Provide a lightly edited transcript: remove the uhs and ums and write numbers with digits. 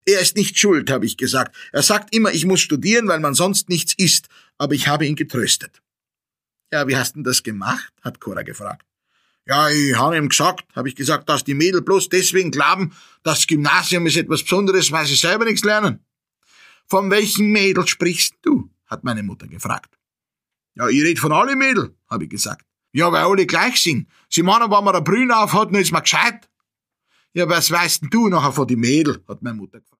Er ist nicht schuld, habe ich gesagt. Er sagt immer, ich muss studieren, weil man sonst nichts isst. Aber ich habe ihn getröstet. Ja, wie hast denn das gemacht? Hat Cora gefragt. Ja, ich habe ihm gesagt, habe ich gesagt, dass die Mädel bloß deswegen glauben, das Gymnasium ist etwas Besonderes, weil sie selber nichts lernen. Von welchen Mädel sprichst du? Hat meine Mutter gefragt. Ja, ich red von alle Mädel, habe ich gesagt. Ja, weil alle gleich sind. Sie meinen, wenn man eine Brühe auf hat, dann ist man gescheit. Ja, was weißt denn du nachher von die Mädel? Hat meine Mutter gefragt.